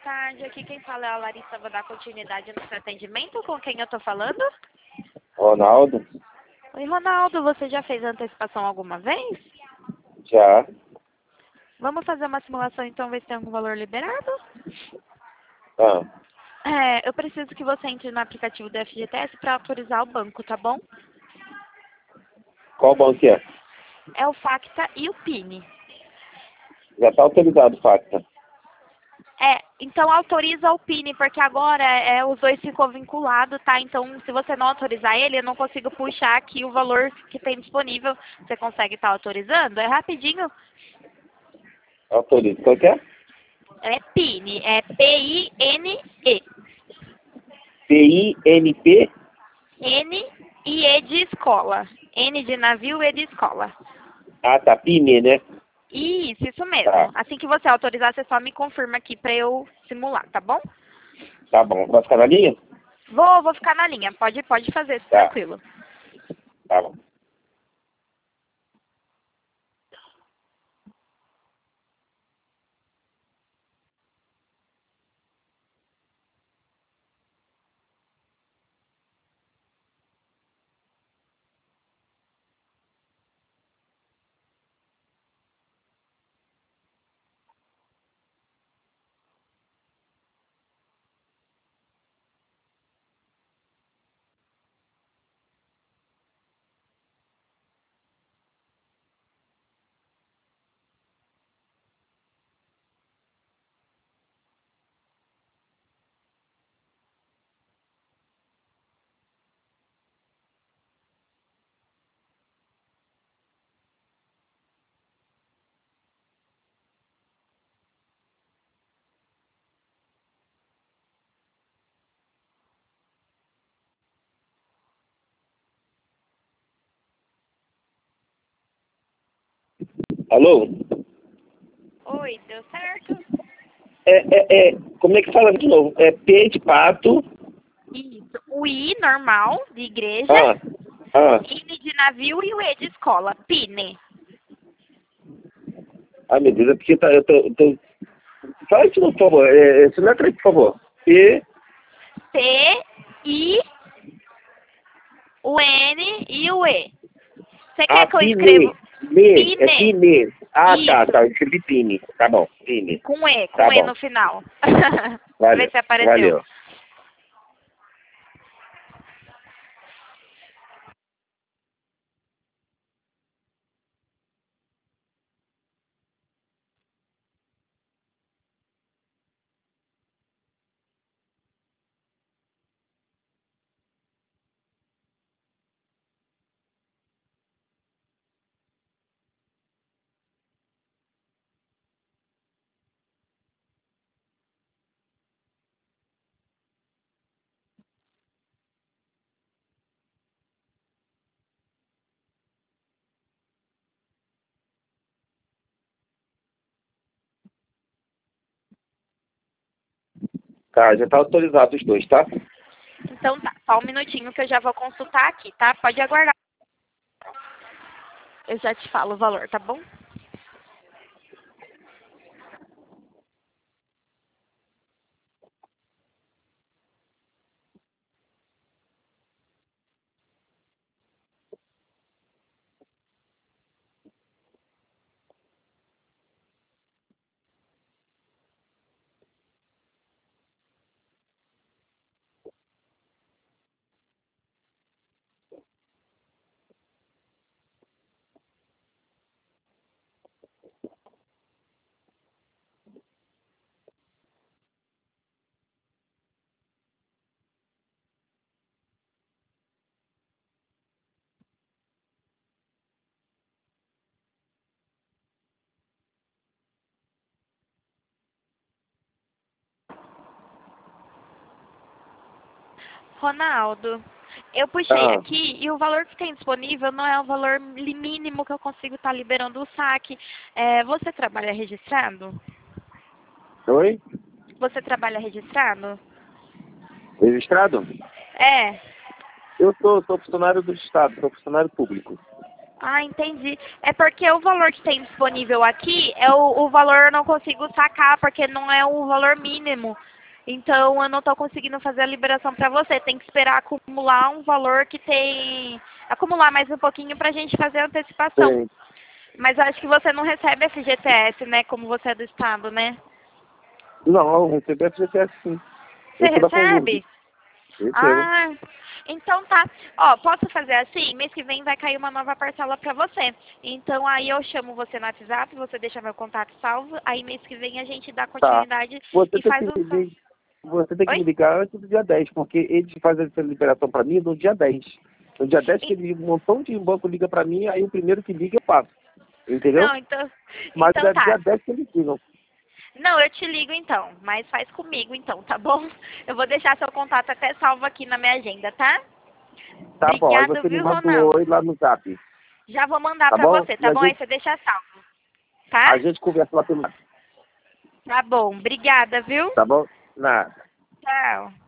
tarde. Aqui quem fala é a Larissa. Vou dar continuidade no seu atendimento. Com quem eu tô falando? Ronaldo? Oi, Ronaldo. Você já fez antecipação alguma vez? Já. Vamos fazer uma simulação, então, ver se tem algum valor liberado? Ah, Eu preciso que você entre no aplicativo do FGTS para autorizar o banco, tá bom? qual banco que é? É o Facta e o PIN. Já está autorizado o Facta. Então autoriza o PIN, porque agora os dois ficou vinculado, tá? Então, se você não autorizar ele, eu não consigo puxar aqui o valor que tem disponível. Você consegue estar autorizando? É rapidinho. Autoriza. Qual que é? É PIN, é PINE. PINP? N e E de escola. N de navio, E de escola. Ah, tá. PINE, né? Isso mesmo. Tá. Assim que você autorizar, você só me confirma aqui pra eu simular, tá bom? Tá bom. Vai ficar na linha? Vou ficar na linha. Pode fazer, Tá. tranquilo. Tá bom. Alô? Oi, deu certo? Como é que fala de novo? É P de pato. Isso. O I normal, de igreja. Ah, ah. N de navio e o E de escola. PIN. Ai, meu Deus, é porque eu tô... Fala de novo, por favor. Se letra aí, por favor. P, P, I, o N e o E. Você quer que eu PINE. escreva? É PINE. PINE. Ah, tá, Isso. tá. Eu escrevi PINE. Tá bom, PINE. Com Tá E bom. no final. Vê Valeu. se apareceu. Valeu. Tá, já tá autorizado os dois, tá? Então tá, só um minutinho que eu já vou consultar aqui, tá? Pode aguardar. Eu já te falo o valor, tá bom? Ronaldo, eu puxei Ah, aqui e o valor que tem disponível não é o valor mínimo que eu consigo estar liberando o saque. Você trabalha registrado? oi? Você trabalha registrado? Registrado? É. Eu sou funcionário do Estado, sou funcionário público. Ah, entendi. É porque o valor que tem disponível aqui é o valor eu não consigo sacar, porque não é o valor mínimo. Então eu não estou conseguindo fazer a liberação para você. Tem que esperar acumular um valor que tem. Acumular mais um pouquinho para a gente fazer a antecipação. Sim. Mas eu acho que você não recebe FGTS, né? Como você é do estado, né? Não, eu recebi FGTS sim. Você Eu sou da Conlurb. recebe? Recebo. Ah, então tá. Ó, posso fazer assim? Mês que vem vai cair uma nova parcela pra você. Então aí eu chamo você no WhatsApp, você deixa meu contato salvo, aí mês que vem a gente dá Tá. continuidade Você e tem que faz me, o... você tem que me Oi? ligar antes do dia 10, porque eles fazem essa liberação para mim no dia 10. No dia 10 que E- ele, um montão de banco liga para mim, aí o primeiro que liga eu passo. Entendeu? Não, então... Mas Então é dia tá. 10 que eles ligam. Não, eu te ligo então, mas faz comigo então, tá bom? Eu vou deixar seu contato até salvo aqui na minha agenda, tá? Tá bom, aí Obrigada, você me viu, manda um Ronaldo? oi lá no zap. Já vou mandar Tá pra bom? você, E tá bom? Aí você deixa salvo, a tá? gente conversa lá pelo. Tá bom, obrigada, viu? Tá bom? Nada. Tchau.